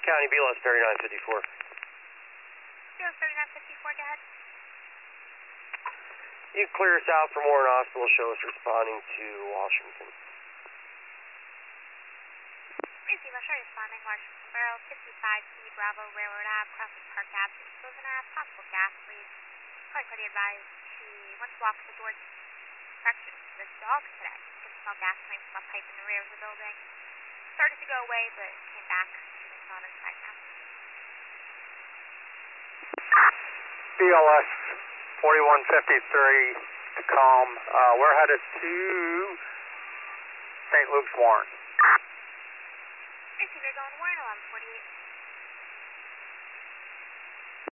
County BLS 3954. BLS 3954, go ahead. You clear us out from Warren Hospital, show us responding to Washington. Receive, I'll show you responding, Washington Borough, 55C Bravo Railroad Ave, Crossing Park Ave, Sullivan Ave, possible gas leak. Clinically advised she went to walk the door direction to the dogs today. Could smell gas coming from a pipe in the rear of the building. Started to go away, but came back. She's not inside now. BLS 4153 to calm. We're headed to St. Luke's Warren. Receive, you're going Warren 1148.